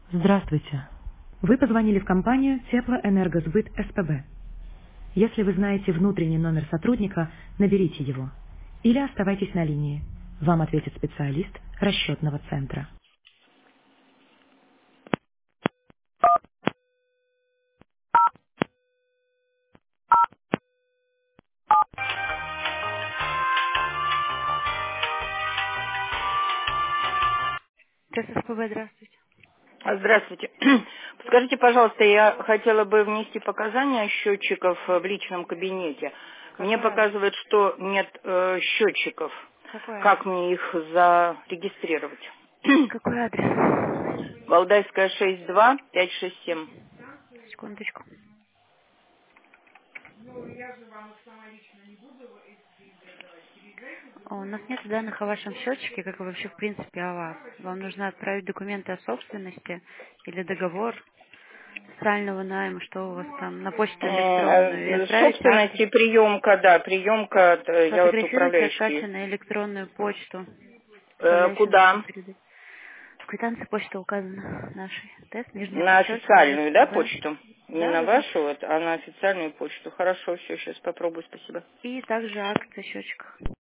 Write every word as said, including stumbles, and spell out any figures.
Здравствуйте. Вы позвонили в компанию Теплоэнергосбыт СПБ. Если вы знаете внутренний номер сотрудника, наберите его. Или оставайтесь на линии. Вам ответит специалист расчетного центра. ТССПБ, здравствуйте. А, Здравствуйте. Скажите, пожалуйста, я хотела бы внести показания счетчиков в личном кабинете. Мне Какой адрес? показывает, что нет э, счетчиков. Какой адрес? Как мне их зарегистрировать? Какой адрес? Валдайская шесть два пять шесть семь. Секундочку. О, у нас нет данных о вашем счетчике, как и вообще в принципе о вас. Вам нужно отправить документы о собственности или договор социального найма, что у вас там, на почту электронную, и Э, отправить акт. Собственность и приемка, да, приемка, э, я вот Сфотографируйте управляющий. отдачу на электронную почту, Э, управляющему Куда? передать. В квитанции почта указана нашей. Тест, нижнее На подчеркивание, официальную, да, СПБ. почту? Не Да, на да, да. вашу, вот, а на официальную почту. Хорошо, все, сейчас попробую, спасибо. И также акт о счетчиках.